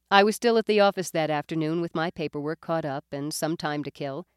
I was still at the office that afternoon with my paperwork caught up and some time to kill.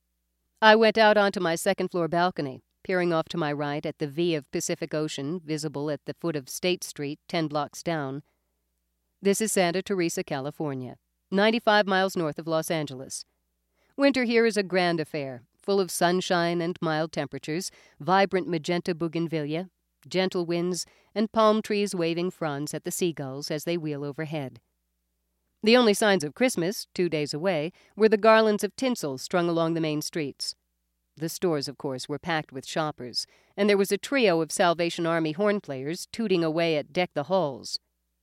I went out onto my second-floor balcony, peering off to my right at the V of Pacific Ocean, visible at the foot of State Street, 10 blocks down. This is Santa Teresa, California, 95 miles north of Los Angeles. Winter here is a grand affair, full of sunshine and mild temperatures, vibrant magenta bougainvillea, gentle winds, and palm trees waving fronds at the seagulls as they wheel overhead. The only signs of Christmas, 2 days away, were the garlands of tinsel strung along the main streets. The stores, of course, were packed with shoppers, and there was a trio of Salvation Army horn players tooting away at Deck the Halls.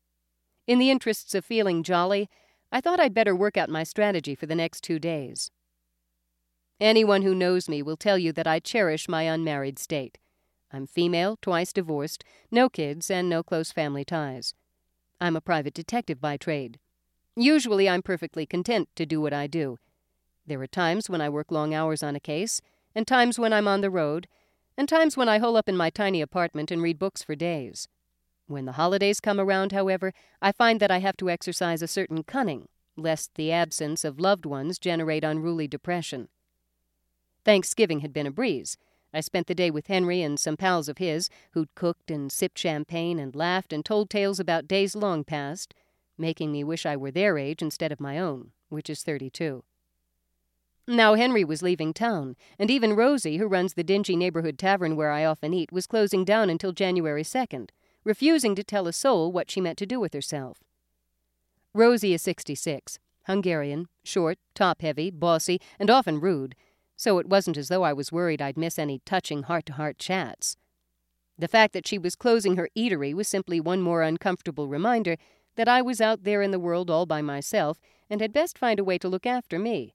In the interests of feeling jolly, I thought I'd better work out my strategy for the next 2 days. Anyone who knows me will tell you that I cherish my unmarried state. I'm female, twice divorced, no kids, and no close family ties. I'm a private detective by trade. Usually I'm perfectly content to do what I do. There are times when I work long hours on a case, and times when I'm on the road, and times when I hole up in my tiny apartment and read books for days. When the holidays come around, however, I find that I have to exercise a certain cunning, lest the absence of loved ones generate unruly depression. Thanksgiving had been a breeze. I spent the day with Henry and some pals of his who'd cooked and sipped champagne and laughed and told tales about days long past, making me wish I were their age instead of my own, which is 32. Now Henry was leaving town, and even Rosie, who runs the dingy neighborhood tavern where I often eat, was closing down until January 2nd, refusing to tell a soul what she meant to do with herself. Rosie is 66, Hungarian, short, top-heavy, bossy, and often rude, so it wasn't as though I was worried I'd miss any touching heart-to-heart chats. The fact that she was closing her eatery was simply one more uncomfortable reminder that I was out there in the world all by myself and had best find a way to look after me.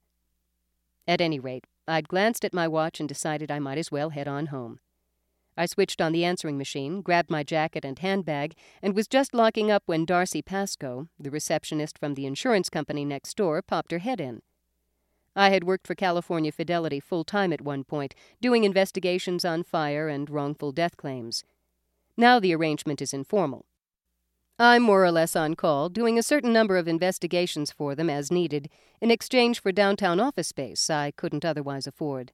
At any rate, I'd glanced at my watch and decided I might as well head on home. I switched on the answering machine, grabbed my jacket and handbag, and was just locking up when Darcy Pascoe, the receptionist from the insurance company next door, popped her head in. I had worked for California Fidelity full-time at one point, doing investigations on fire and wrongful death claims. Now the arrangement is informal. I'm more or less on call, doing a certain number of investigations for them as needed, in exchange for downtown office space I couldn't otherwise afford.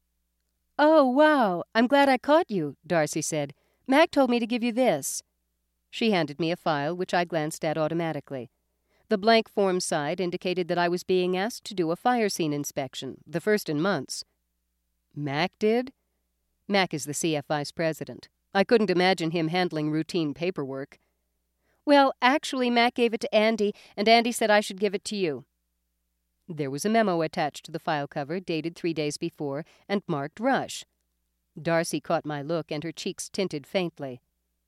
"Oh, wow, I'm glad I caught you," Darcy said. "Mac told me to give you this." She handed me a file, which I glanced at automatically. The blank form side indicated that I was being asked to do a fire scene inspection, the first in months. Mac did? Mac is the CF vice president. I couldn't imagine him handling routine paperwork. "Well, actually, Mac gave it to Andy, and Andy said I should give it to you." There was a memo attached to the file cover, dated 3 days before, and marked Rush. Darcy caught my look, and her cheeks tinted faintly.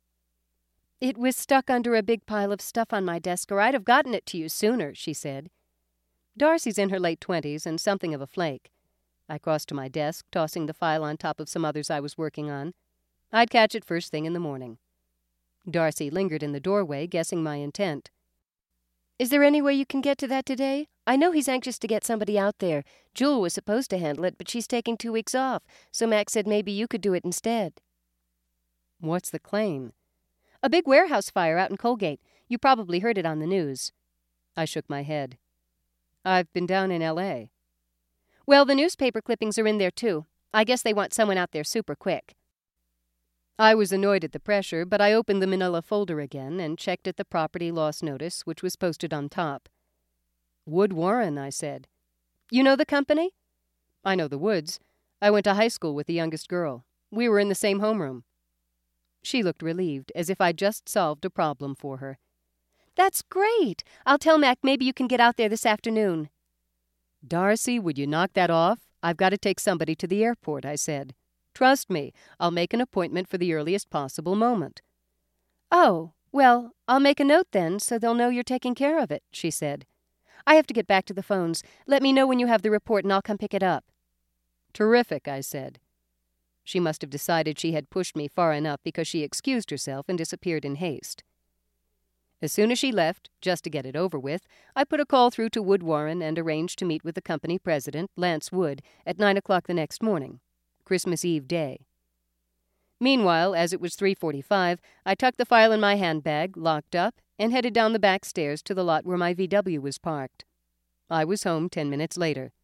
"It was stuck under a big pile of stuff on my desk, or I'd have gotten it to you sooner," she said. Darcy's in her late 20s and something of a flake. I crossed to my desk, tossing the file on top of some others I was working on. I'd catch it first thing in the morning. Darcy lingered in the doorway, guessing my intent. "Is there any way you can get to that today? I know he's anxious to get somebody out there. Jewel was supposed to handle it, but she's taking 2 weeks off, so Mac said maybe you could do it instead." "What's the claim?" "A big warehouse fire out in Colgate. You probably heard it on the news." I shook my head. "I've been down in L.A." "Well, the newspaper clippings are in there, too. I guess they want someone out there super quick." I was annoyed at the pressure, but I opened the manila folder again and checked at the property loss notice, which was posted on top. "Wood Warren," I said. "You know the company?" "I know the Woods. I went to high school with the youngest girl. We were in the same homeroom." She looked relieved, as if I'd just solved a problem for her. "That's great! I'll tell Mac maybe you can get out there this afternoon." "Darcy, would you knock that off? I've got to take somebody to the airport," I said. "Trust me, I'll make an appointment for the earliest possible moment." "Oh, well, I'll make a note then, so they'll know you're taking care of it," she said. "I have to get back to the phones. Let me know when you have the report and I'll come pick it up." "Terrific," I said. She must have decided she had pushed me far enough because she excused herself and disappeared in haste. As soon as she left, just to get it over with, I put a call through to Wood Warren and arranged to meet with the company president, Lance Wood, at 9 o'clock the next morning, Christmas Eve day. Meanwhile, as it was 3:45, I tucked the file in my handbag, locked up, and headed down the back stairs to the lot where my VW was parked. I was home 10 minutes later.